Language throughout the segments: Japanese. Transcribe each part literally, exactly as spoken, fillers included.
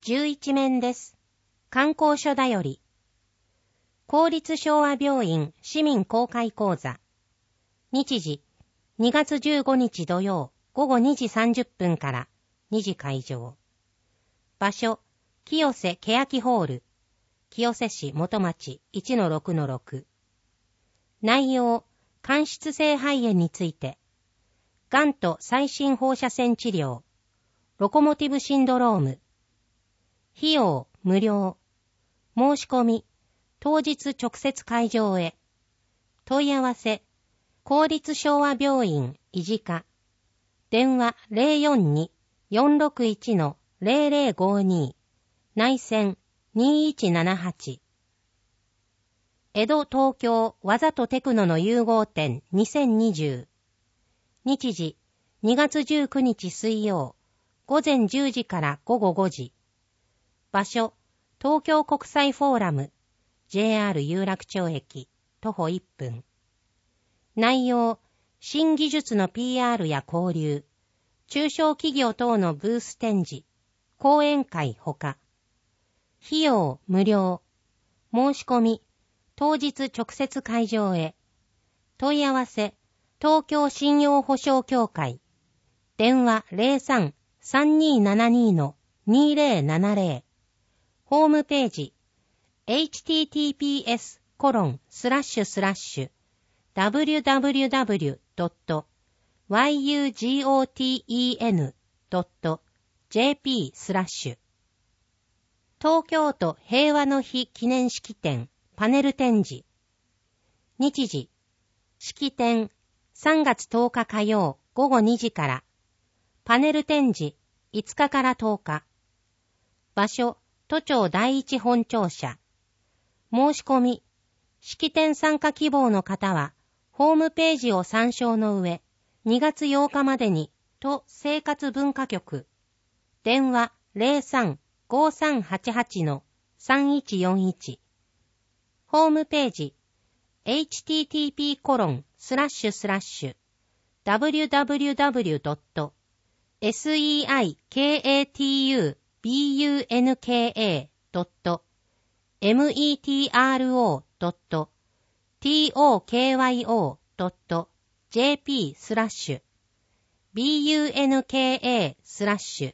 じゅういち面です。観光所だより。公立昭和病院市民公開講座。日時、にがつじゅうごにち土曜午後にじさんじゅっぷんからにじ開場。場所、清瀬欅ホール。清瀬市元町 いちのろくのろく。内容、間質性肺炎について。がんと最新放射線治療。ロコモティブシンドローム。費用、無料。申し込み、当日直接会場へ。問い合わせ、公立昭和病院医事課。電話 ゼロよんに よんろくいち の ゼロゼロごに。内線にいちななはち。江戸東京わざとテクノの融合展にせんにじゅう。日時、にがつじゅうくにち水曜、午前じゅうじから午後ごじ。場所、東京国際フォーラム、ジェイアール 有楽町駅、徒歩いっぷん。内容、新技術の ピーアール や交流、中小企業等のブース展示、講演会ほか。費用、無料。申し込み、当日直接会場へ。問い合わせ、東京信用保証協会。電話 ゼロさん さんにーななに の にーぜろななぜろ。ホームページ、エイチティーティーピーエスコロンスラッシュスラッシュダブリュダブリュダブリュドットワイユージーオーティーイーエヌドットジェーピースラッシュ。東京都平和の日記念式典パネル展示。日時、式典さんがつとおか火曜午後にじから。パネル展示いつかからとおか。場所、都庁第一本庁舎。申し込み、式典参加希望の方は、ホームページを参照の上、にがつようかまでに、都生活文化局。電話 ゼロさん ごさんはちはち の さんいちよんいち。ホームページ、エイチティーティーピーコロンスラッシュスラッシュダブリュダブリュダブリュドットセイカトビュンカドットメトロドットトキヨドットジェーピースラッシュ bunka スラッシュ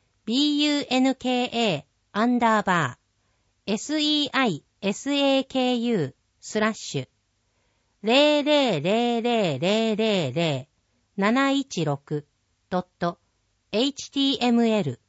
bunka アンダーバー seisaku スラッシュゼロゼロゼロゼロゼロゼロゼロなないちろくドット エイチティーエムエル